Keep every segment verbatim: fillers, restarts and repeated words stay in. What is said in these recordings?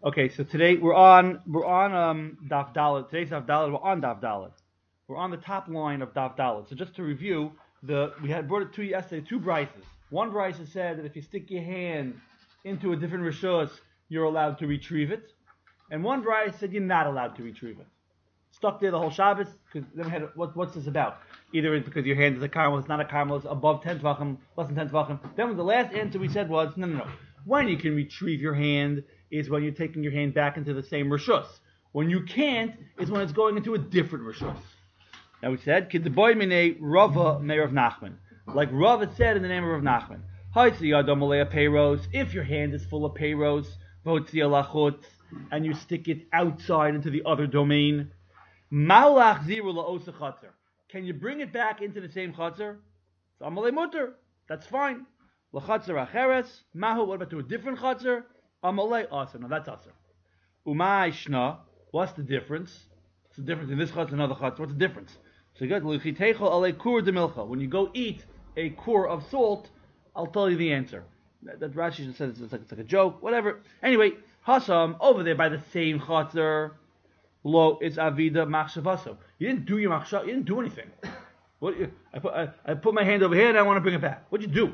Okay, so today we're on we're on um Daf Dalet. Today's Daf Dalet. We're on Daf Dalet. We're on the top line of Daf Dalet. So just to review, the we had brought it to you yesterday. Two brises. One brise said that if you stick your hand into a different rishus, you're allowed to retrieve it, and one brise said you're not allowed to retrieve it. Stuck there the whole Shabbos because then we had what, what's this about? Either it's because your hand is a carmel, it's not a carmel, it's above ten tvachim, less than ten tvachim. Then the last answer we said was no, no, no. When you can retrieve your hand is when you're taking your hand back into the same rishus. When you can't is when it's going into a different rishus. Now we said, Kid the boy mine Rava Meir of Nachman. Like Rava said in the name of Rav Nachman. If your hand is full of payros, and you stick it outside into the other domain, can you bring it back into the same chatzar? That's fine. What about to a different chatzar? Amalei aser. Now that's aser. Umay shna. What's the difference? What's the difference in this chatzar and another chatzar? What's the difference? So you got l'chiteichel alei kur de milcha. When you go eat a kur of salt, I'll tell you the answer. That, that Rashi just says it's, it's, like, it's like a joke, whatever. Anyway, hasam over there by the same chatzar. Lo, it's avida machshavaso. You didn't do your machshav. You didn't do anything. What? I put I, I put my hand over here and I want to bring it back. What'd you do?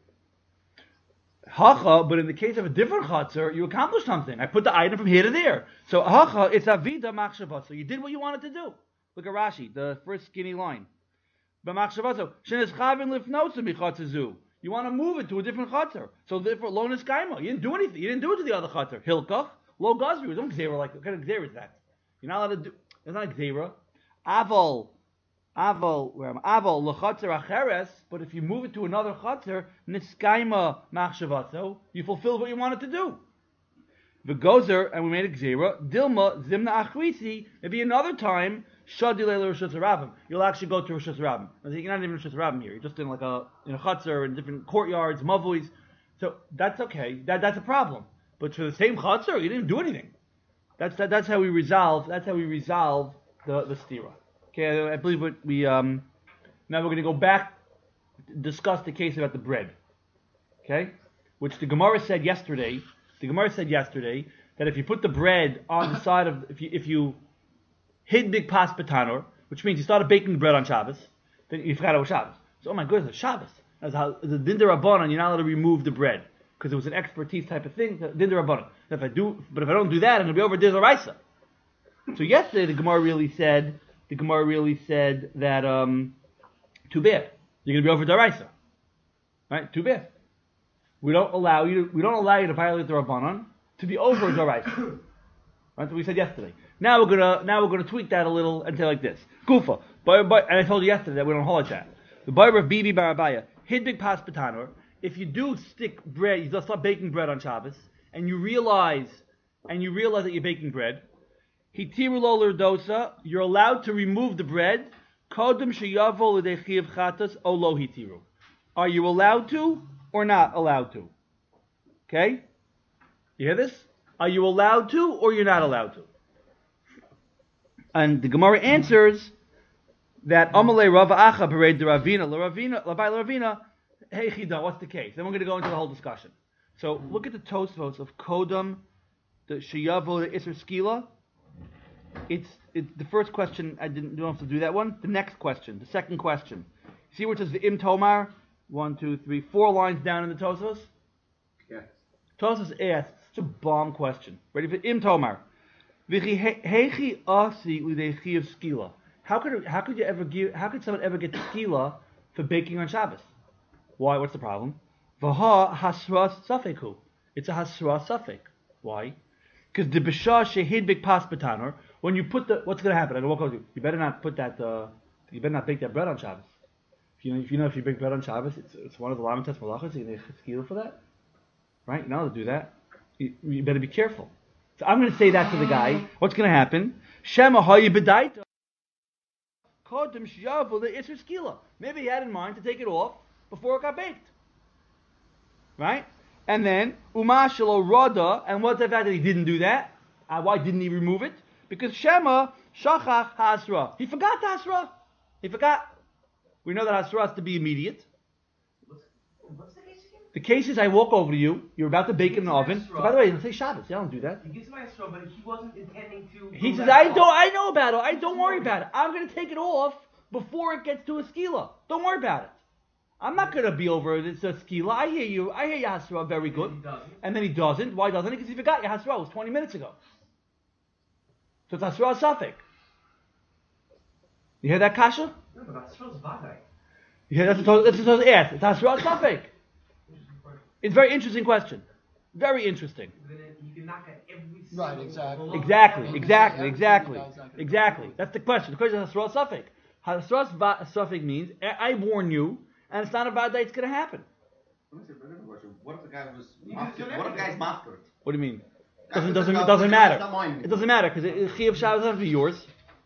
Hacha, but in the case of a different chatzar, you accomplished something. I put the item from here to there. So hacha, it's avida machshavaso. You did what you wanted to do. Look at Rashi, the first skinny line. B'machshavaso shenes chavin lifnosu michatzazu. You want to move it to a different chatzar. So therefore, lo neskaima. You didn't do anything. You didn't do it to the other chatzar. Hilkach, lo gazri. Don't gzera like what kind of gzera is that? You're not allowed to do. It's not a gzera. Aval. Aval, where am I? Aval l'chatzar acheres, but if you move it to another chatzar, niskaima machshavaso, you fulfilled what you wanted to do. V'gozer, and we made a gzera, dilma zimna achrisi, maybe another time, shadilei l'rishus harabim. You'll actually go to Rishus harabim. You're not even Rishus harabim here. You're just in like a in a chatzar, in different courtyards, mavuis. So that's okay. That that's a problem. But for the same chatzar, you didn't do anything. That's that, that's how we resolve. That's how we resolve the the stira. Okay, I believe what we um. Now we're going to go back, discuss the case about the bread. Okay, which the Gemara said yesterday. The Gemara said yesterday that if you put the bread on the side of if you if you hid big pas betanor, which means you started baking bread on Shabbos, then you forgot it was Shabbos. So oh my goodness, it's Shabbos. That's how the din derabanan. You're not allowed to remove the bread because it was an expertise type of thing. Din derabanan. If I do, but if I don't do that, it'll be over din d'oraisa. So yesterday the Gemara really said. The Gemara really said that um, too bad. You're going to be over d'oraisa, right? Too bad. We don't allow you. To, we don't allow you to violate the rabbanon to be over d'oraisa. Right? That's what we said yesterday. Now we're gonna now we're gonna tweak that a little and say like this. Gufa. And I told you yesterday that we don't hold that. The Bible of Bibi Barabaya hid big pas betanor. If you do stick bread, you just start baking bread on Shabbos, and you realize and you realize that you're baking bread. Hitiru lo l'rdosa, you're allowed to remove the bread. Kodem sheyavo l'dechiv chatas o lo hitiru. Are you allowed to or not allowed to? Okay? You hear this? Are you allowed to or you're not allowed to? And the Gemara answers that Amalei Rava Acha Bered de Ravina L'Ravina Labai L'Ravina Hey Chida, what's the case? Then we're going to go into the whole discussion. So look at the Tosfos of Kodem, the Sheyavo, the Isser Skila. It's it's the first question. I didn't don't have to do that one. The next question, the second question. See where it says the Im Tomar? One, two, three, four lines down in the Tosfos. Yes. Tosfos asks such a bomb question. Ready for Im Tomar? Hechi asi u'dechiv skila. How could how could you ever give? How could someone ever get skila for baking on Shabbos? Why? What's the problem? Vaha hasra safeku. It's a hasra safek. Why? Because the b'shah shehid big pas betanor. When you put the, what's going to happen? I don't walk over you. You better not put that. Uh, you better not bake that bread on Shabbos. If you know, if you know, if you bake bread on Shabbos, it's it's one of the lamentas malachas. You need a skila for that, right? You're not allowed to do that. You, you better be careful. So I'm going to say that to the guy. What's going to happen? Shema hayi bedaita. Kodem shayavu the isser skila. Maybe he had in mind to take it off before it got baked, right? And then umashalo rada. And what's the fact that he didn't do that? Uh, why didn't he remove it? Because Shema shachach hasra. He forgot hasra. He forgot. We know that hasra has to be immediate. What's, what's the case again? The case is, I walk over to you. You're about to bake in the oven. So, by the way, don't say Shabbos. You don't do that. He gives my straw, but he wasn't intending to. He says, I don't. I know about it. I don't worry about it. I'm going to take it off before it gets to a skila. Don't worry about it. I'm not going to be over it. It's a skila. I hear you. I hear your hasra very good. He doesn't. And then he doesn't. Why doesn't he? Because he forgot your hasra was twenty minutes ago. So it's hasra safek. You hear that, Kasha? No, but that's straws vaday. You hear that's what that's what asked. It's hasra safek. It's a very interesting question. Very interesting. Then you can knock at every single Right, exactly. Exactly, exactly, Everything exactly, he does, not gonna exactly. do it. That's the question. The question is hasra safek. Hasra safek means I I warn you, and it's not a bad day. It's going to happen. Let me say, but another question. What if the guy was You masked? do it What if the guy's everything. masked? What do you mean? That's Doesn't the- doesn't that's doesn't the- matter. that's not mine. It doesn't matter because Chiyav Shabbos doesn't have to be yours.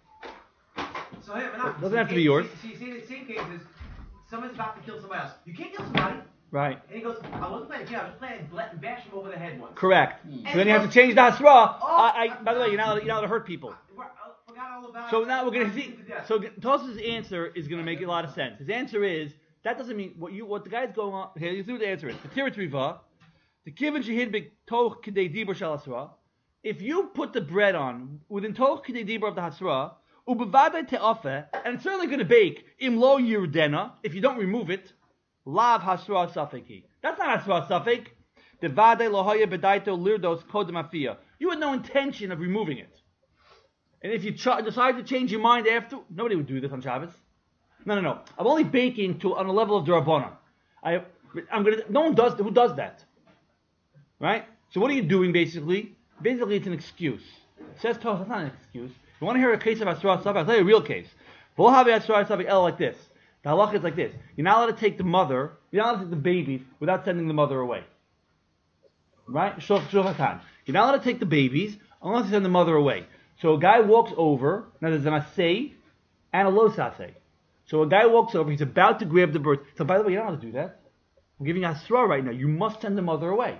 So hey, but not, Doesn't so have to you be yours. can't- So you see, the same case is someone's about to kill somebody else. You can't kill somebody, Right. and he goes, "I wasn't planning to kill. I was planning to let- bash him over the head once." Correct. Hmm. So then you have to change the hasra. Oh, I, I, by the way, you're not allowed- you're not allowed to hurt people. I, I forgot all about So it. now we're going to I see. beat to death. So Tos's answer is going to make a lot of sense. His answer is that doesn't mean what you what the guy's going on. Here, you see what the answer is. The tirat riva, the kivin shehid b'toch k'dei dibur shel hasra. If you put the bread on within toch k'dei dibur of the hasra, ubevadei te'afeh, and it's certainly going to bake im lo yurdena if you don't remove it. Lav hasra safeki. That's not hasra safek. The vadei lohaya bedaito lirdos kodem afia. You had no intention of removing it. And if you ch- decide to change your mind after, nobody would do this on Shabbos. No, no, no. I'm only baking to on a level of D'Rabbanan. I, I'm gonna. No one does. Who does that? Right. So what are you doing basically? Basically, it's an excuse. It says Tos. That's not an excuse. You want to hear a case of Asra Safek? I'll tell you a real case. V'lo havi Asra Safek el like this. The halacha is like this. You're not allowed to take the mother. You're not allowed to take the babies without sending the mother away. Right? Shuf shufatan. You're not allowed to take the babies unless you send the mother away. So a guy walks over. Now there's an asay and a lo sasay. So a guy walks over. He's about to grab the bird. So by the way, you don't have to do that. I'm giving you a straw right now. You must send the mother away.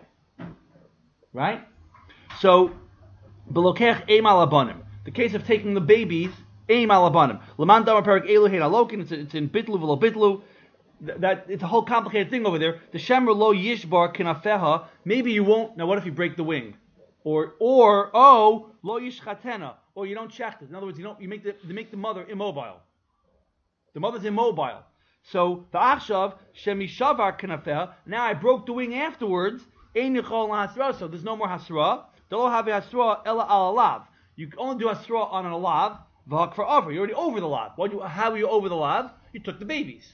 Right? So, belokech eim alabanim. The case of taking the babies, eim alabanim. Laman damar perik elu hein alokin. It's it's in bitlu v'lo bitlu. Th- That it's a whole complicated thing over there. The shemer lo yishbar kinafeha. Maybe you won't. Now, what if you break the wing? Or or oh lo yishchatena. Or you don't check it. In other words, you don't you make the you make the mother immobile. The mother's immobile. So the achshav shemi shavar kinafeha. Now I broke the wing afterwards. Ein yichol hasra. So there's no more hasra. Delo have hasra ela al alav. You can only do hasra on an alav. V'hak for over. You're already over the lav. What you, how are you over the lav? You took the babies.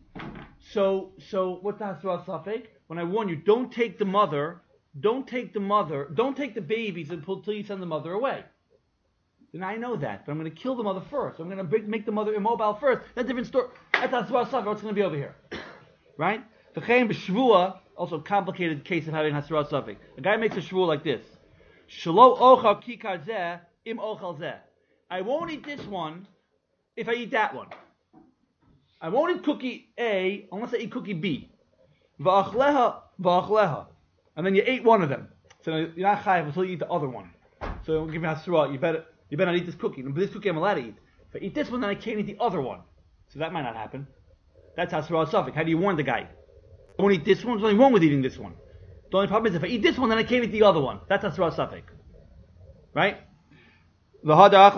So so what's the hasra safek? When I warn you, don't take the mother. Don't take the mother. Don't take the babies until you send the mother away. Then I know that, but I'm going to kill the mother first. I'm going to break, make the mother immobile first. That's a different story. That's hasra safek. What's going to be over here, right? V'chein b'shvua. Also a complicated case of having hasra safek. A guy makes a shvua like this. Shelo ochal kikar zeh im ochal zeh. I won't eat this one if I eat that one. I won't eat cookie A unless I eat cookie B. Va'achleha va'achleha. And then you ate one of them. So you're not chayav until you eat the other one. So I'll give you hasra. You better you better not eat this cookie. But this cookie I'm allowed to eat. If I eat this one, then I can't eat the other one. So that might not happen. That's hasra safek. How do you warn the guy? I won't eat this one. There's nothing wrong with eating this one. The only problem is if I eat this one, then I can't eat the other one. That's hasra safek. Right? When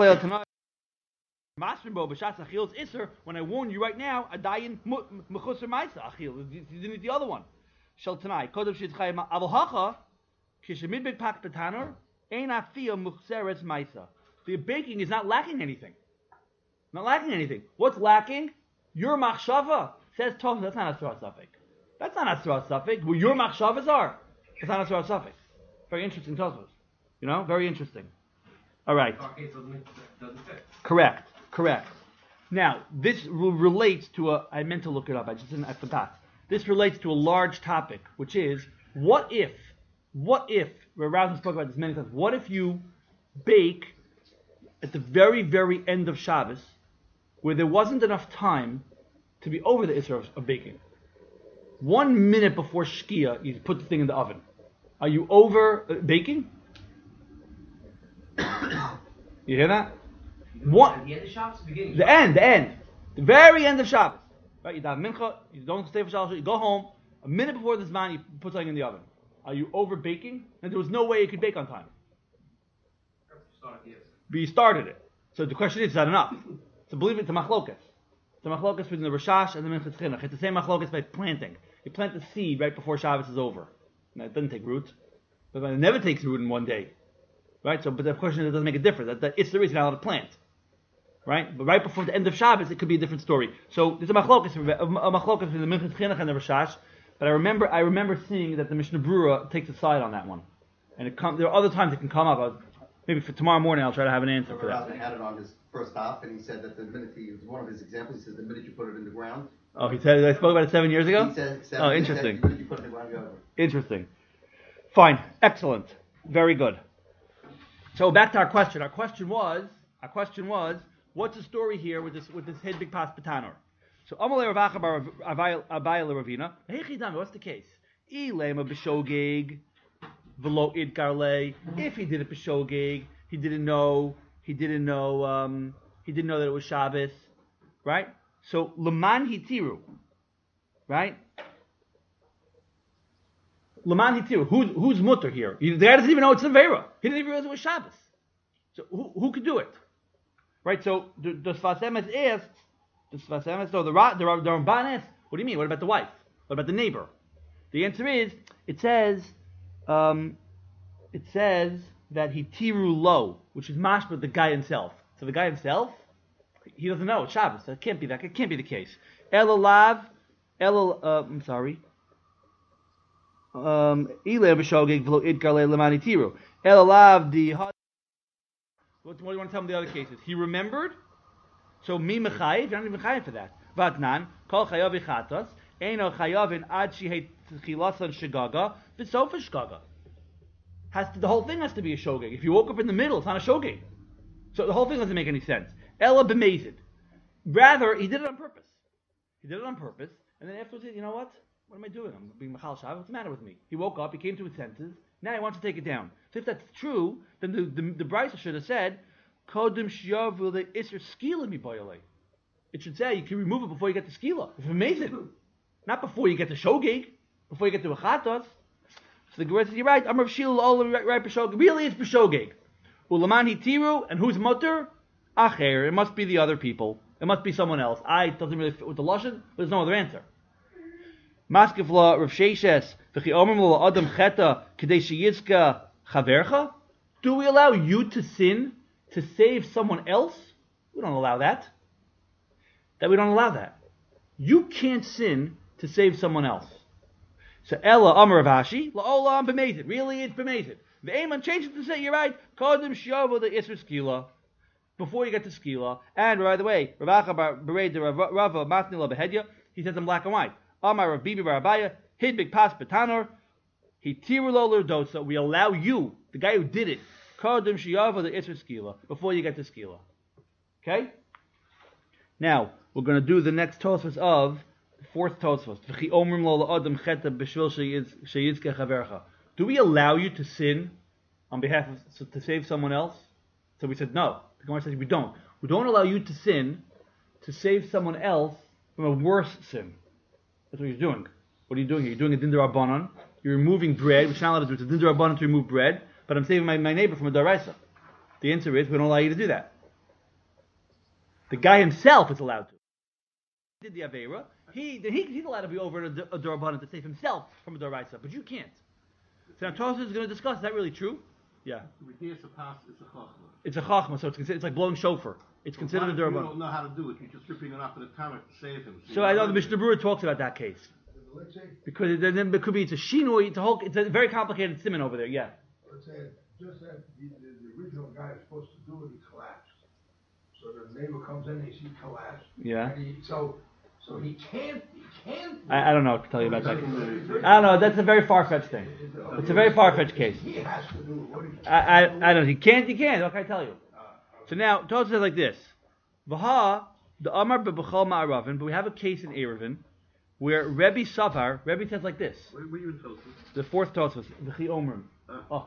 I warn you right now, a dayin mechusar ma'isa achil. You didn't eat the other one. Shel tanai kodem shitchayim avohacha kishemid bepak betaner ein afia muchseres ma'isa. The baking is not lacking anything. Not lacking anything. What's lacking? Your machshava says Tov. That's not hasra safek. That's not hasra safek. Well, your machshavas are. It's not hasra safek. Very interesting Tosfos. You know, very interesting. All right. Okay, so it doesn't fit. Correct. Correct. Now, this re- relates to a. I meant to look it up. I just didn't. I forgot. This relates to a large topic, which is what if, what if? Rav Rosen spoke about this many times. What if you bake at the very, very end of Shabbos, where there wasn't enough time to be over the Isra of, of baking? One minute before Shkia, you put the thing in the oven. Are you over uh, baking? You hear that? What? At the end of Shabbos, the beginning. The end, the end. The very end of Shabbos. Right? You have mincha, you don't stay for Shabbos, you go home, A minute before the Zman, you put something in the oven. Are you over baking? And there was no way you could bake on time. But you started it. So the question is, is that enough? So believe it, it's a machlokas. It's a machlokas between the Rashash and the Minchas Chinuch. It's the same machlokas by planting. You plant the seed right before Shabbos is over. Now, it doesn't take root. But it never takes root in one day. Right? So, but the question is, it doesn't make a difference. That, that it's the reason you're not allowed to plant. Right? But right before the end of Shabbos, it could be a different story. So there's a machlokas, a machlokas between the Minchas Chinuch and the Rashash. But I remember, I remember seeing that the Mishnah Brura takes a side on that one. And it come, there are other times it can come up. I was, maybe for tomorrow morning, I'll try to have an answer for that. Rabbi had it on his first stop, and he said that the minute he, it was one of his examples, he said the minute you put it in the ground. Oh, he said, I spoke about it seven years ago? He said seven, oh, he interesting. said the minute you put it in the ground, you have it. Interesting. Fine. Excellent. Very good. So back to our question. Our question was, our question was, what's the story here with this, with this Hidbig Pas Patanor? So, Amalei Rav Acha bar Abayah Ravina. Heichidami, what's the case? Ilema b'shogeg v'lo idkarle. If he did it b'shogeg, he didn't know. He didn't know. Um, he didn't know that it was Shabbos, right? So leman hitiru, right? Leman hitiru. Who's who's mutter here? The guy doesn't even know it's a vera. He didn't even realize it was Shabbos. So who who could do it, right? So the the Sfas Emes asked. The Sfas Emes, no, the the the Ramban asked. What do you mean? What about the wife? What about the neighbor? The answer is, it says, um, it says that he tiru lo, which is mashma the guy himself. So the guy himself, he doesn't know it's Shabbos. That can't be that. It can't be the case. Elalav, El, uh, I'm sorry. Um, Ile b'shogeg v'lo idkarle lemani tiru. Elalav the. What, what do you want to tell me the other cases? He remembered. So mi mechayiv, you're not even mechayiv for that. Vatnan kol chayav ichatos. Eino chayavin ad shehei tchilasan shagaga v'sofa shgaga. Has to, the whole thing has to be a shogeg. If you woke up in the middle, it's not a shogeg. So the whole thing doesn't make any sense. Ella b'mezid. Rather, he did it on purpose. He did it on purpose, and then afterwards, he said, you know what? What am I doing? I'm being machal shav. What's the matter with me? He woke up. He came to his senses. Now he wants to take it down. So if that's true, then the the, the Brisa should have said, "Kodim shiyav v'le iser skila mi boyalei." It should say you can remove it before you get to skila. It's amazing. Not before you get to shogeg, before you get to achatos. So the Gemara says, you're right, Amar Shil, all right, right, b'shogeg. Really, it's b'shogeg. Ulaman hitiru, and who's mutter? Acher, it must be the other people. It must be someone else. I doesn't really fit with the lashon, but there's no other answer. Maskefla Rav Sheishes, v'chi omrim lo adam cheta, k'dei sheyizka chavercha? Do we allow you to sin to save someone else? We don't allow that. That we don't allow that. You can't sin to save someone else. So Ella Amar Ravashi, La'olam b'mezid. Really, it's b'mezid. The Amen change it to say, you're right, Kodim Shiovo the Isra Skila, before you get to Skila. And by the way, Ravacha Bered Rava Matnila Behedya, he says in black and white, Amar Rav Bibi Barabaya, Hidbig Pas Betanor, He Tirulo Dosa, we allow you, the guy who did it, Kodim Shiovo the Isra Skila, before you get to Skila. Okay? Now, we're going to do the next Tosfos of fourth Tosfos. Do we allow you to sin on behalf of so, to save someone else? So we said no. The Gemara says we don't. We don't allow you to sin to save someone else from a worse sin. That's what you're doing. What are you doing here? You're doing a din d'Rabbanan. You're removing bread, which you're not allowed to do. It's a din d'Rabbanan to remove bread, but I'm saving my, my neighbor from a daraisa. The answer is we don't allow you to do that. The guy himself is allowed to. He did the Aveira. He, he, he's allowed to be over a, a Durabanan to save himself from a Doraisa, but you can't. So now Tosfos is going to discuss, is that really true? Yeah. It's a chachma. It's a chachma, so it's considered, it's like blowing shofar. It's well, considered a Durabanan. You don't know how to do it. You're just ripping it off of the Talmud to save him. So, so I know the Mishnah Berurah talks about that case. Because then it, it could be, it's a shinoi, it's a whole, it's a very complicated simon over there, yeah. Let's say, just that the, the, the original guy is supposed to do it, he collapsed. So the neighbor comes in, he sees collapse. Yeah. And he, so, so he can't, he can't. I, I don't know what to tell you about that. I don't know, that's a very far-fetched thing. It's a very far-fetched case. He has to do it. What he I, I, I don't know, he can't, he can't, what can I tell you? So now, Tosfos says like this. Vaha, the Amar b'b'chol ma'aravin, but we have a case in Erevin, where Rebbe Savar, Rebbe says like this. Where were you in Tosfos? The fourth Tosfos, V'chi Omrim. Oh.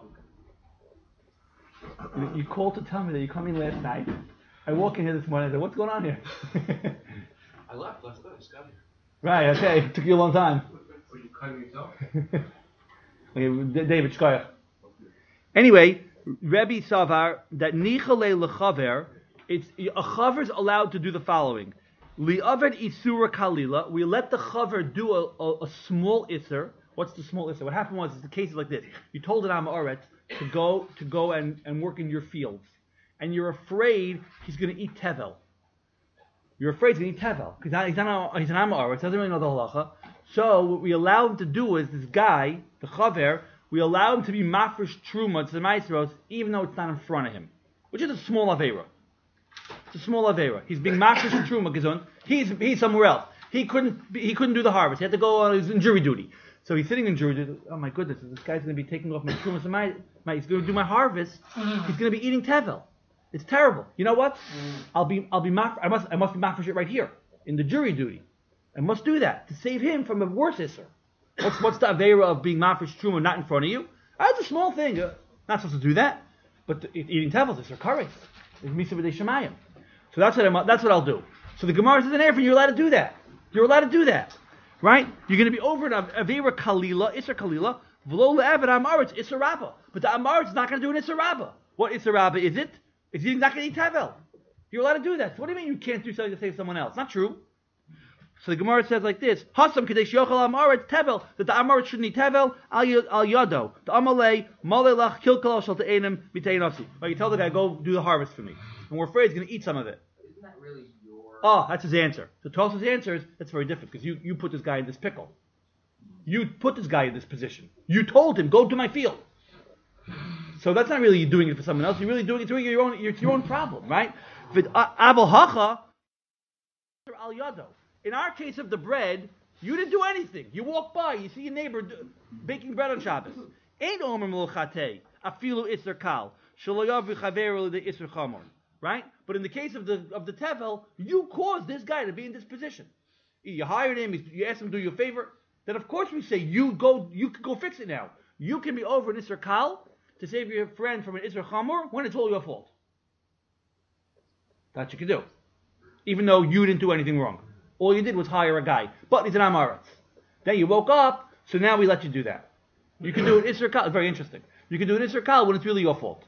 You, you called to tell me that you come in last night. I walk in here this morning and I said, what's going on here? I left last night. I just got here. Right, okay. It took you a long time. Were you Chaim himself? Okay, David Shkoyach. Anyway, Rebbe Savar that nichale lechaver, it's a chaver's allowed to do the following: li'aved isura kalila. We let the chaver do a, a, a small isser. What's the small isser? What happened was, the case is like this: you told an Amoret to go to go and, and work in your fields, and you're afraid he's going to eat tevel. You're afraid he's going to eat tevel because he's not he's an Amoret, doesn't really know the halacha. So what we allow him to do is this guy, the chaver, we allow him to be mafresh truma to the maestros, even though it's not in front of him, which is a small avera. It's a small avera. He's being mafresh truma gesund. He's he's somewhere else. He couldn't he couldn't do the harvest. He had to go on. He's in jury duty. So he's sitting in jury duty. Oh my goodness! This guy's going to be taking off my truma. So my, my he's going to do my harvest. He's going to be eating tevel. It's terrible. You know what? I'll be I'll be maf- I must I must be mafresh it right here in the jury duty. I must do that to save him from a worse isser. What's what's the avera of being mafresh truma not in front of you? That's a small thing. Uh, not supposed to do that. But the, eating tevels is kares. It's misa b'dei shemayim. So that's what I'm, that's what I'll do. So the Gemara says in Erfin, you're allowed to do that. You're allowed to do that, right? You're going to be over an avera kalila, isser kalila, v'lo le'eved amaretz isser rabba. But the amaretz is not going to do an isser rabba. What isser rabba is it? It's not going to eat tevel. You're allowed to do that. So what do you mean you can't do something to save someone else? Not true. So the Gemara says like this: Hasam kadesh yochel amaretz tevel, that the amaretz shouldn't eat tevel al yado. The amalei malelach kilkalo shal te'enim miteinasi. Right, you tell the guy, go do the harvest for me, and we're afraid he's going to eat some of it. Isn't that really your... Oh, that's his answer. The Tosfos answer is that's very different because you, you put this guy in this pickle. You put this guy in this position. You told him, go to my field. So that's not really you doing it for someone else. You're really doing it doing your own your, your own problem, right? Abel hacha al yado. In our case of the bread, you didn't do anything. You walk by, you see your neighbor do, baking bread on Shabbos. Ain't omer melchate afilu isser kal shaloyav v'chaveru the isser chamor, right? But in the case of the of the tevel, you caused this guy to be in this position. You hired him, you asked him to do you a favor. Then of course we say you go, you can go fix it now. You can be over an isser kal to save your friend from an isser chamor when it's all your fault. That you can do, even though you didn't do anything wrong. All you did was hire a guy, but he's an amaretz. Then you woke up, so now we let you do that. You can do an isser kal. It's very interesting. You can do an isser kal when it's really your fault.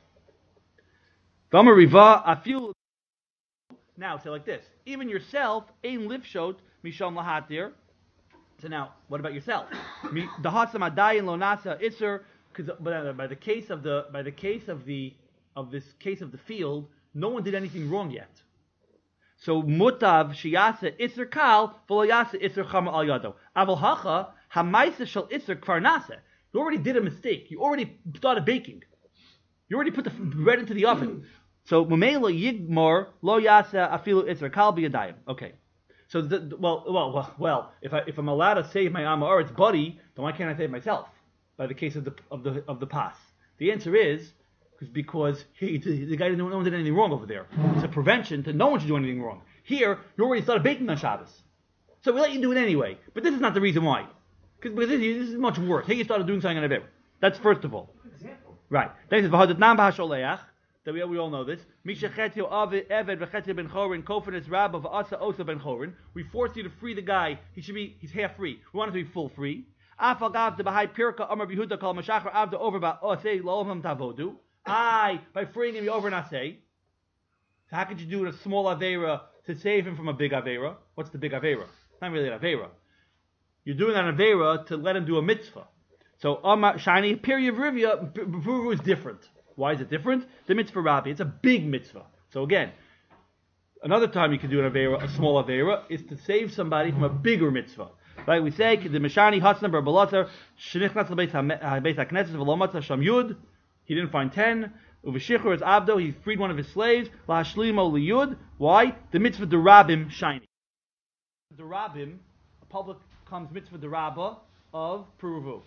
Now say like this: even yourself, ein lifshot misham lahatir. So now, what about yourself? The hatsam adayin lo nasa isser. Because by the case of the by the case of the of this case of the field, no one did anything wrong yet. So mutav sheyase isser kal v'lo yase isser chama al yado. Aval hacha hamaisa shel isser kvar nase. You already did a mistake. You already started baking. You already put the bread into the oven. So mumela yigmor lo yase afilu isser kal biyadayim. Okay. So the, the, well well well well if I if I'm allowed to save my Amoritz buddy, then why can't I save myself? By the case of the of the of the pas. The answer is because he, the guy didn't no one did anything wrong over there. It's a prevention to no one should do anything wrong. Here, you already started baking on Shabbos, so we let you do it anyway. But this is not the reason why, because this, this is much worse. Here you started doing something on a bit. That's first of all. Example. Right. Then it says v'hadat nam b'hasholeach. That we, we all know this. Misha chetio eved v'chetio ben chorin kofanis rabba v'asa osa ben chorin. We force you to free the guy. He should be he's half free. We want him to be full free. Afagav de b'hai pirka amar b'Yehuda kol mashachar avda over ba'osei lo'olam tavodu. I, by freeing him, you over nasei. So how could you do a small avera to save him from a big avera? What's the big avera? It's not really an avera. You're doing an avera to let him do a mitzvah. So Amar shiny period of rivia Puru is different. Why is it different? The mitzvah rabbi, it's a big mitzvah. So again, another time you can do an avera, a small avera, is to save somebody from a bigger mitzvah. Right? We say the Mishani Hatzner Bar Balatar Shenichnas Beis HaKnesses V'Lomatza Sham Yud. He didn't find ten. Uveshichur is Abdo. He freed one of his slaves. Lahashlimo liyud. Why? The mitzvah derabim shiny. Derabim, a public comes mitzvah derabah of Peruvu.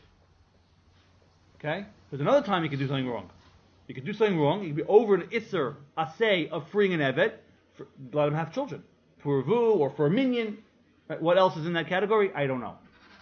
Okay? There's another time you can do something wrong. You can do something wrong. You can be over an isser asay of freeing an evet. For, let him have children. Peruvu or for a minion. Right? What else is in that category? I don't know.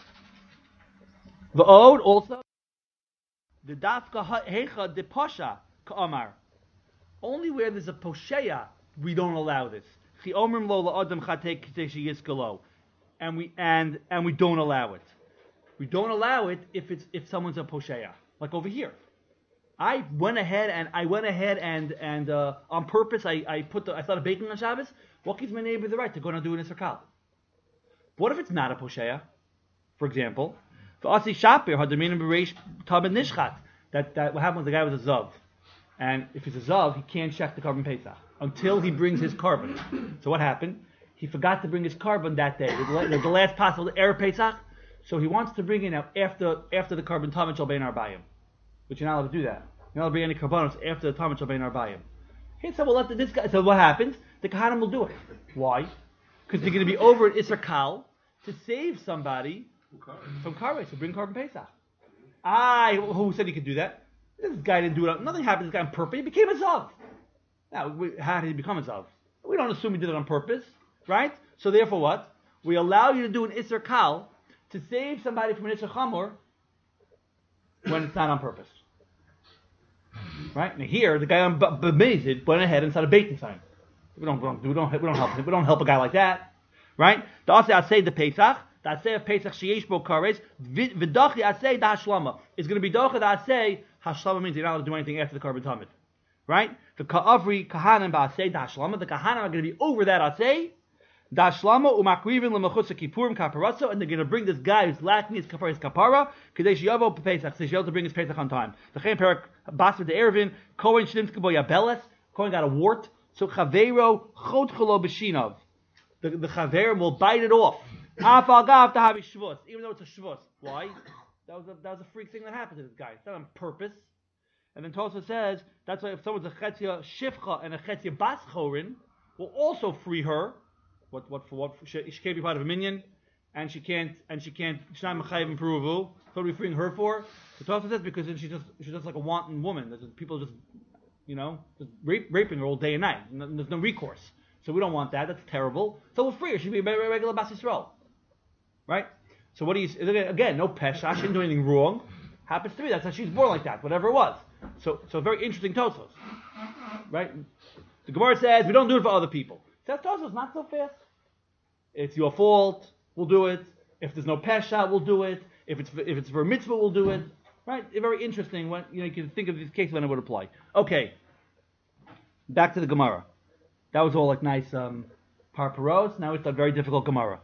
The ode also. The dafka hecha de posha ka'amar. Only where there's a posheya, we don't allow this. Chi omrim lo la'adam chatei k'tei sheyiskalo. And we and and we don't allow it. We don't allow it if it's if someone's a posheya, like over here. I went ahead and I went ahead and and uh, on purpose I, I put the I started baking on Shabbos. What gives my neighbor the right to go and do it in Isser? What if it's not a posheya? For example, for Asi Shapir had the meaning bereish tabed nishchat. That that what happened when the guy was a zav, and if he's a zav, he can't check the carbon pesach until he brings his carbon. So what happened? He forgot to bring his carbon that day. The, the last possible erev pesach. So he wants to bring it now after after the carbon tamid shel bein arbayim, but you're not allowed to do that. You're not allowed to bring any carbonos after the tamid shel bein arbayim. He said, "Well, let the, this guy." So what happens? The kahanim will do it. Why? Because they're going to be over at Isser Kal to save somebody from kares to bring carbon pesach. I who said he could do that? This guy didn't do it. Nothing happened to this guy on purpose. He became a zav. Now, we, how did he become a zav? We don't assume he did it on purpose, right? So therefore, what? We allow you to do an Isser Kal to save somebody from an Isser Chamor when it's not on purpose. Right? Now here, the guy on B'mezid went ahead and started baking sign. We don't, we don't, we don't, we don't help, we don't help a guy like that, right? The Asay Asay the Pesach, the Asay of Pesach sheyesh bo kares, v'dachi Asay the Hashlama. It's going to be docha the Asay. Hashlama means you're not allowed to do anything after the carbon tamid, right? The Ka'avri Kahanim ba'Asay the Hashlama. The Kahanim are going to be over that Asay. Dashlama umakrivin lemachutz kippurim kaparatzo, and they're going to bring this guy who's lacking his kapara, his kapara, kadesh yavo pesach, so he's able to bring his pesach on time. The chaim perak basra de erevin kohen shnimska bo yabeles, kohen got a wart, so chaveiro chotchelo b'shinav, the the chaver will bite it off. Afal gav to have shvus, even though it's a shvus. Why? That was a that was a freak thing that happened to this guy. It's not on purpose. And then Tosha says that's why if someone's a chetzia shivcha and a chetzia bas chorin, will also free her. What what for what she, she can't be part of a minion, and she can't and she can't she's not mechayiv in peruvu. So what are we freeing her for? The Tosha says because then she's just she's just like a wanton woman. There's people just you know just rape, raping her all day and night. And there's no recourse. So we don't want that. That's terrible. So we'll free her. She'll be a regular bas Yisrael, right? So what do you again? No pesha. She didn't do anything wrong. Happens to be that's how she's born like that. Whatever it was. So so very interesting Tosfos, right? The Gemara says we don't do it for other people. Says Tosfos, not so fast. It's your fault. We'll do it. If there's no pesha, we'll do it. If it's if it's for a mitzvah, we'll do it. Right? It's very interesting. When you know you can think of this case when it would apply. Okay. Back to the Gemara. That was all like nice um, parparos. Now it's a very difficult Gemara.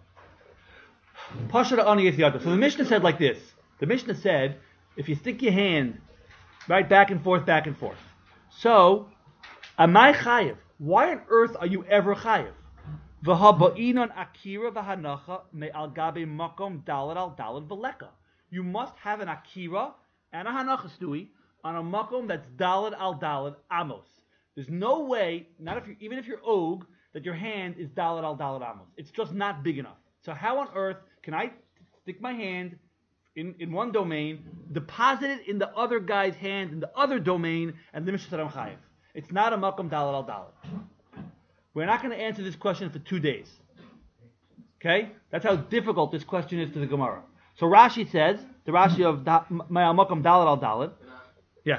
Pasha ani yada. So the Mishnah said like this. The Mishnah said if you stick your hand right back and forth, back and forth. So, amai chayiv. Why on earth are you ever chayiv? V'haba'inon akira v'hanacha me'al gabe makom dalad al dalad v'leka. You must have an akira and a hanacha stui on a makom that's dalad al dalad amos. There's no way, not if you even if you're og, that your hand is dalad al dalad amos. It's just not big enough. So how on earth can I stick my hand in, in one domain, deposit it in the other guy's hand in the other domain, and the Mishnah said I'm chayiv? It's not a makom dalad al dalad. We're not going to answer this question for two days. Okay? That's how difficult this question is to the Gemara. So Rashi says, the Rashi of Ma'al makom dalad al dalad. Yeah.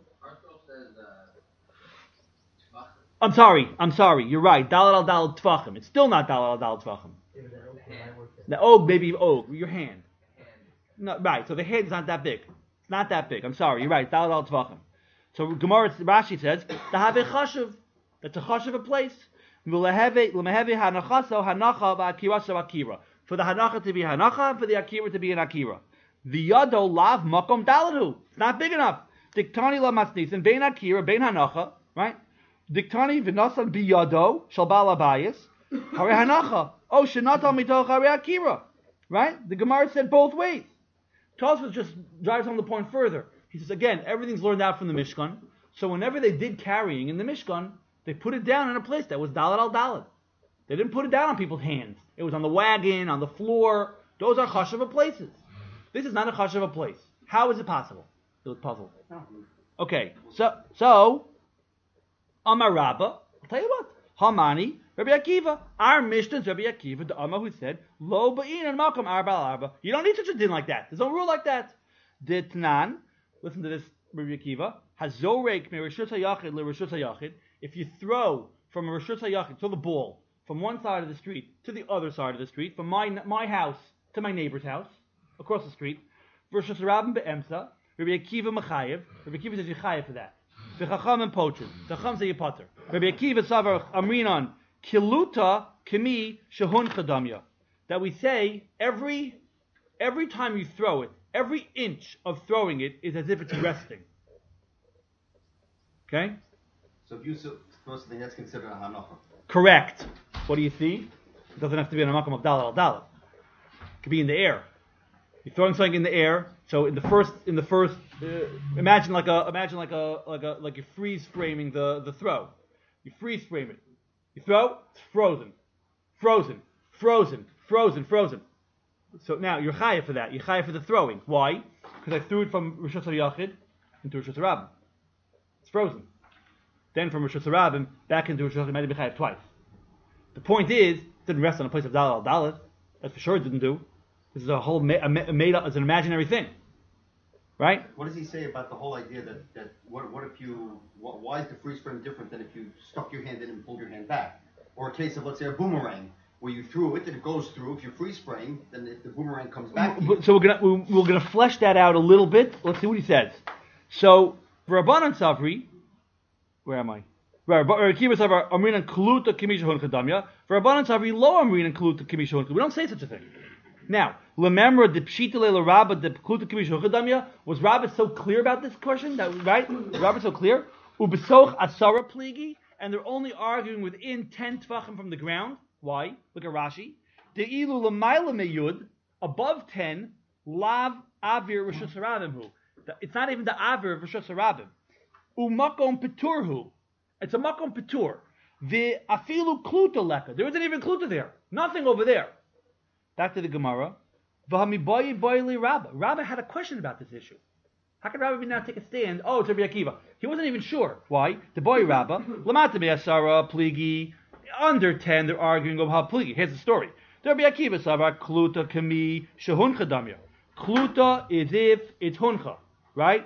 I'm sorry. I'm sorry. You're right. Dalad al dalad tvachim. It's still not dalad al dalad tvachim. The og, maybe og, your hand. No, right. So the hand is not that big. It's not that big. I'm sorry. You're right. Dalad al tvachim. So Gemara Rashi says, "Tahave chashuv." That's a chashuv a place. For the hanacha to be hanacha, and for the akira to be an akira. The yado lav makom daladu. It's not big enough. Diktani la matznisin bein akira bein hanacha. Right. Diktani v'nasan biyado shal bal abayis hare hanacha. Oh shenatal mitoch hare akira. Right. The Gemara said both ways. Tosfos just drives home the point further. He says again, everything's learned out from the Mishkan. So whenever they did carrying in the Mishkan, they put it down in a place that was dalad al dalad. They didn't put it down on people's hands. It was on the wagon, on the floor. Those are chashava places. This is not a chashava place. How is it possible? It was puzzled. Okay, so so Amar Rabba, I'll tell you what. Hamani, Rabbi Akiva. Our Mishnah is Rabbi Akiva, the Amma who said, Lo ba'in and malkam arba al arba. You don't need such a din like that. There's no rule like that. Ditnan, listen to this, Rabbi Akiva. Hazorek me reshut hayachid le reshut hayachid. If you throw from a reshut hayachid, throw the ball from one side of the street to the other side of the street, from my my house to my neighbor's house, across the street. Versus Rabban be'emsa. Rabbi Akiva mechayev. Rabbi Akiva says you chayev for that. The Chacham and poachers. The Chacham say you potter. Rabbi Akiva savar amrinon kiluta kemi shehun chadamya. That we say every every time you throw it, every inch of throwing it is as if it's resting. Okay? So if you throw something, that's considered a hanacha. Correct. What do you see? It doesn't have to be in a makam of dalal al dalal. It could be in the air. You're throwing something in the air. So in the first, in the first, uh, imagine like a, imagine like a, like a, like you freeze framing the the throw. You freeze frame it. You throw, it's frozen, frozen, frozen, frozen, frozen. So now you're chayav for that. You're chayav for the throwing. Why? Because I threw it from Rishus HaYachid into Rishus HaRabim. It's frozen. Then from Rishus HaRabim back into Rishus HaYachid, might be chayav twice. The point is, it didn't rest on a place of dalal al dalet. That's for sure it didn't do. This is a whole ma- a ma- made up, it's an imaginary thing, right? What does he say about the whole idea that, that what what if you what, why is the freeze frame different than if you stuck your hand in and pulled your hand back, or a case of let's say a boomerang where you threw it and it goes through. If you freeze frame, then if the boomerang comes back. to you- So we're gonna we're, we're gonna flesh that out a little bit. Let's see what he says. So for Rabbanan Savri, where am I? For Rabbanan Savri, lo amrin kluta kimisha hun. We don't say such a thing. Now, remember the pshita leila Rabba the kluta kimisha hun. Was Rabba so clear about this question? That right? Was Rabba so clear? Ubesoch asara pligi, and they're only arguing within ten tvachim from the ground. Why? Look at Rashi. De'ilu l'mayla meyud, above ten, lav avir rishus harabim hu. It's not even the avir of rishus harabim. Umakom peturhu. It's a makom petur. The afilu kluta leka. There isn't even kluta there. Nothing over there. Back to the Gemara. V'hami boyi boyli Rabba. Rabba had a question about this issue. How could Rabba now take a stand? Oh, it's Rabbi Akiva. He wasn't even sure. Why? The boy Rabba. Lamata be'asara pligi. Under ten, they're arguing over how pligi. Here's the story. Rabbi Akiva savar kluta kami shehuncha damya. Kluta is if it's huncha, right?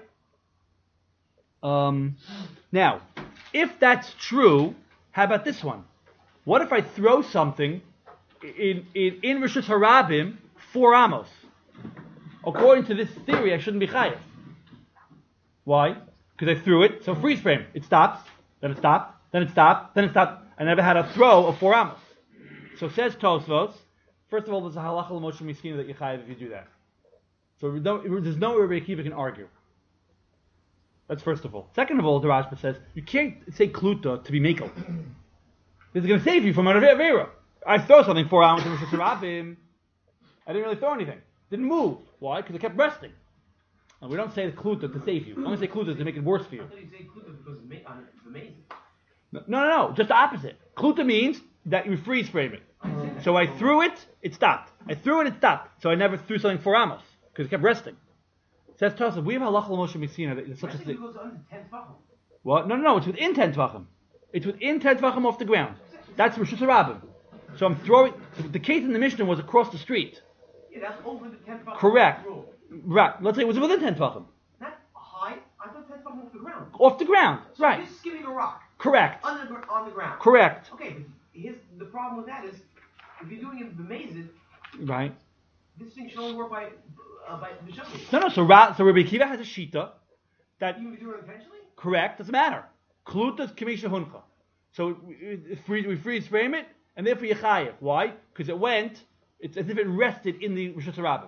Um, now, if that's true, how about this one? What if I throw something in in, in Rishus Harabim four amos? According to this theory, I shouldn't be chayav. Why? Because I threw it, so freeze frame. It stops, then it stopped, then it stopped, then it stopped. I never had a throw of four amos. So says Tosfos, first of all, there's a halacha l'moshe miskina that you chayav if you do that. So we don't, there's no way Rabbi Akiva can argue. That's first of all. Second of all, the Rashba says, you can't say kluta to be mekel. This is going to save you from an avera. I throw something four amos in Rishus Harabim. I didn't really throw anything. Didn't move. Why? Because it kept resting. And we don't say the kluta to save you. We only say kluta to make it worse for you. I thought you say kluta because it's ma- on- it's amazing. No, no, no, just the opposite. Kluta means that you freeze frame it. So I threw it, it stopped. I threw it, it stopped. So I never threw something four amos because it kept resting. Says Tosaf, we have halacha l'moshe miskina that there's such a Resting thing. goes under ten tvachim. What? No, no, no. It's within ten tvachim. It's within ten tvachim off the ground. That's Rishus Harabim. So I'm throwing. The case in the Mishnah was across the street. Yeah, that's over the ten tvachim. Correct. Rule. Right. Let's say it was within ten tvachim. Not high. I thought ten tvachim off the ground. Off the ground. So Right. You're skimming a rock Correct. on the, gr- on the ground. Correct. Okay, but here's the problem with that is if you're doing it b'mezid, Right. this thing should only work by uh, by b'shavli. No, no. So, Ra- so Rabbi Akiva has a shita that You can do it intentionally. correct doesn't matter. Klutas kamisha huncha. So we, we freeze, we freeze frame it, and therefore you chayev. Why? Because it went. It's as if it rested in the Rishus Harabim.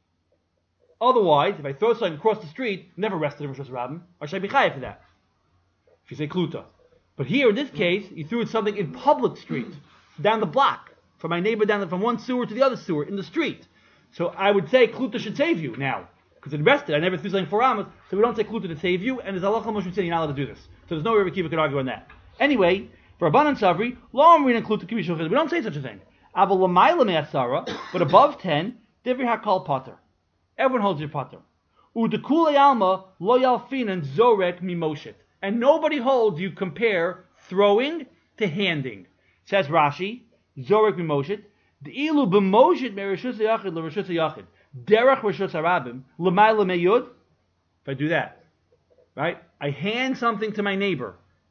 Otherwise, if I throw something across the street, never rested in Rishus Harabim, or should I be chayev for that? If you say kluta. But here in this case, you threw something in public street, down the block, from my neighbor down the, from one sewer to the other sewer in the street. So I would say kluta should save you now, because it rested. I never threw something four amos, so we don't say kluta to save you, and there's halacha l'moshe miskina you're not allowed to do this. So there's no way Rabbi Akiva could argue on that. Anyway, for Rabbanan Savri, lo amrin kluta kimisha hun. We don't say such a thing. Aval l'mayla me'asara, but above ten, divri hakal pater. Everyone holds your pater. Udekule alma lo yalfinan zorek mimoshet. And nobody holds you compare throwing to handing. Says Rashi, Zorek b'moshet, De'ilu b'moshet me'rishus ha'yachid l'rishus ha'yachid, derech rishus harabim, l'mayla me'yud. If I do that, right? I hand something to my neighbor,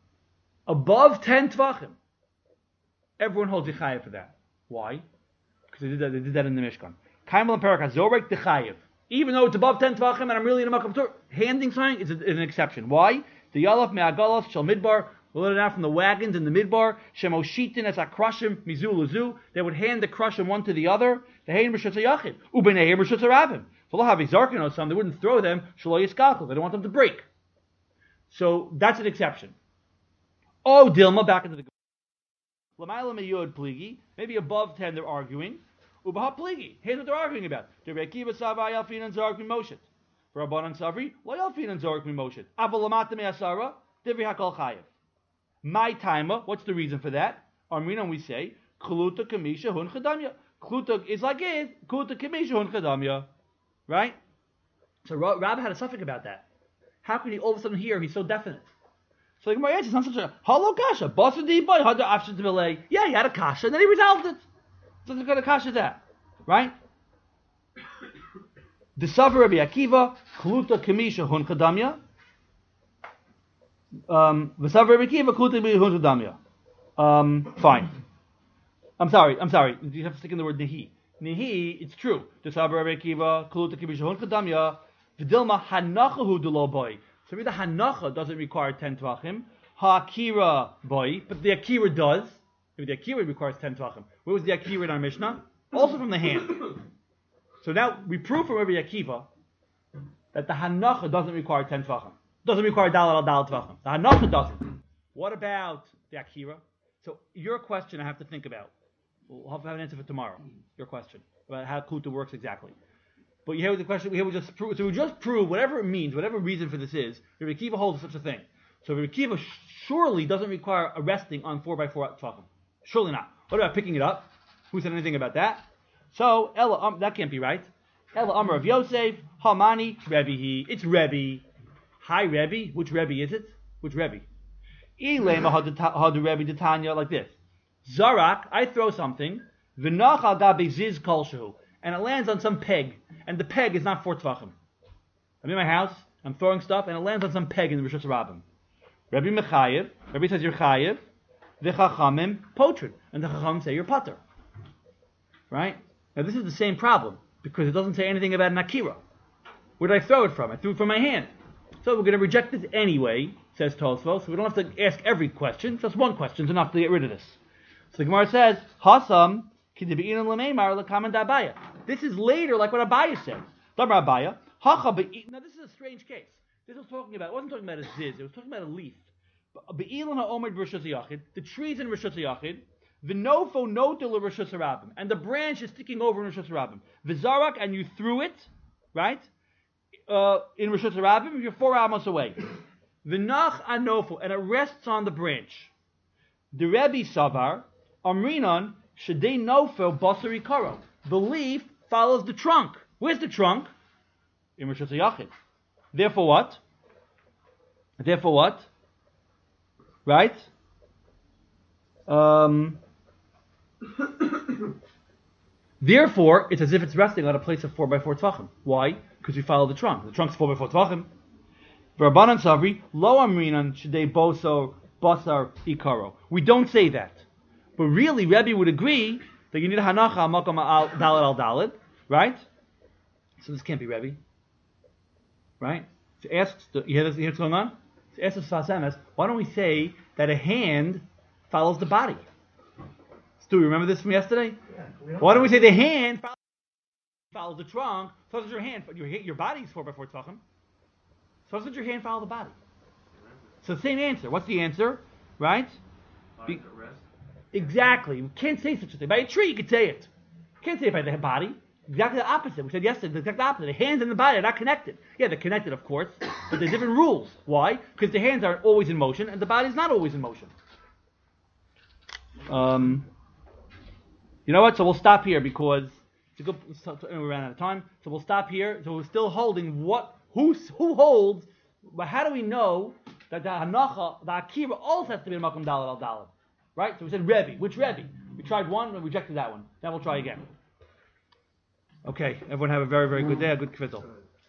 above ten tvachim. Everyone holds Yichaya for that. Why? Because they did that, they did that in the Mishkan. Kaimel Perak Hazorek Dechayev. Even though it's above ten tvachim and I'm really in a makam tur, handing something is, a, is an exception. Why? The Yalaf Me'agalos Shel Midbar, we let it out from the wagons in the Midbar, Shemoshitin as Akrushim, Mizu Lazu, they would hand the crushim one to the other, the Hein Rishutz Yachid, Ubenei Rishutz Rabim. V'lahavi Zarkin or some, they wouldn't throw them, Shelo Yiskalkel, they don't want them to break. So that's an exception. Oh, Dilma, back into the Lamayla Meyod Pligi, maybe above ten they're arguing. Ubaha Pligi, here's what they're arguing about. The Rekiva Savai Alfin and Zark Mimoshet. For Rabbanan Savri, Lo Alfin and Zark Mimoshet. Avalamata Me'asara, Divri Hakal Chayev. My timer, what's the reason for that? Armina, we say, Kluta Kamisha Hun Chadamya. Kluta is like it, Kluta Kamisha Hun Chadamya. Right? So Rabbi had a suffix about that. How can he all of a sudden hear he's so definite? So the Gemara answers, it's not such a hello kasha. Yeah, he had a kasha, and then he resolved it. So what kind of kasha is that? Right? The Savar Rabbi Akiva, Chluta Kamisha Hun Chadamya. Um, the Savar Rabbi Akiva, Chluta Kamisha Hun Chadamya. Um, fine. I'm sorry, I'm sorry. You have to stick in the word Nehi. Nehi, it's true. The Savar Rabbi Akiva, Chluta Kamisha Hun Chadamya. V'dilma Hanachahu Dulo Boy. So the Hanacha doesn't require ten tvachim. Ha-Akira Boy, but the Akira does. Maybe the Akira requires ten tvachim. Where was the Akira in our Mishnah? Also from the hand. So now we prove from Rabbi Akiva that the Hanacha doesn't require ten tvachim. Doesn't require dalal al dalal tvachim. The Hanacha doesn't. What about the Akira? So your question I have to think about. We'll have to have an answer for tomorrow. Your question about how Kuta works exactly. But you hear the question. We just prove. So we just prove whatever it means, whatever reason for this is. Rabbi Akiva holds such a thing. So Rabbi Akiva surely doesn't require a resting on four by four tvachim. Surely not. What about picking it up? Who said anything about that? So Ella, um, that can't be right. Ella Amar of Yosef, Hamani, Rebbe. It's Rebbe. Hi Rebbe. Which Rebbe is it? Which Rebbe? Ilema hadu Rebbe Detanya like this. Zarak, I throw something. V'nach al gabe ziz kolshehu, and it lands on some peg, and the peg is not four tvachim. I'm in my house. I'm throwing stuff, and it lands on some peg in the Rishus Rabbim. Rebbe Mechayev. Rebbe says you're chayev. The Chachamim potrid, and the Chachamim say you're pater. Right? Now this is the same problem, because it doesn't say anything about an Akira. Where did I throw it from? I threw it from my hand. So we're going to reject this anyway, says Tosfos, so we don't have to ask every question, just one question is enough to get rid of this. So the Gemara says, Hasam, kidibi'in l'meimar l'kaman d'Abaya. This is later, like what Abaya said. Damar Abaya, hacha be'in. Now this is a strange case. This was talking about, it wasn't talking about a ziz, it was talking about a leaf. Be'ilan ha'omed b'Rishus Yachid, the trees in Rishus Yachid, v'nofo notel Rishus Rabbim, and the branch is sticking over in Rishus Rabbim. V'zarak, and you threw it, right, uh, in Rishus Rabbim, you're four amos away. V'nach anofo, and it rests on the branch. The Rebbe Savar, Amrinan, shedei nofel basari karo. The leaf follows the trunk. Where's the trunk? In Rishus Yachid. Therefore what? Therefore what? Right? Um, therefore, it's as if it's resting on a place of four by four tvachim. Why? Because we follow the trunk. The trunk's four by four tvachim. V'Rabbanan Savri, lo amrinan shedei boso basar ikaro. We don't say that. But really, Rebbe would agree that you need a hanacha makam al dalet al dalet, right? So this can't be Rebbe. Right? So asks, you hear, this, you hear what's going on? So asks the Sfas Emes, why don't we say that a hand follows the body? Stu, you remember this from yesterday? Yeah, why don't we say the hand follows, follows the trunk, so does your hand, your, your body is four by four tvachim, so does your hand follow the body? So the same answer. What's the answer? Right? Be, exactly. You can't say such a thing. By a tree you could say it. You can't say it by the body. Exactly the opposite. We said yesterday, the exact opposite. The hands and the body are not connected. Yeah, they're connected, of course, but they're different rules. Why? Because the hands aren't always in motion, and the body is not always in motion. Um, you know what? So we'll stop here because it's a good. We ran out of time, so we'll stop here. So we're still holding what? Who who holds? But how do we know that the hanacha, the akira, also has to be in makom daled al daled? Right? So we said Rebbe. Which Rebbe? We tried one and rejected that one. Then we'll try again. Okay, everyone have a very, very good day, a good kvittel.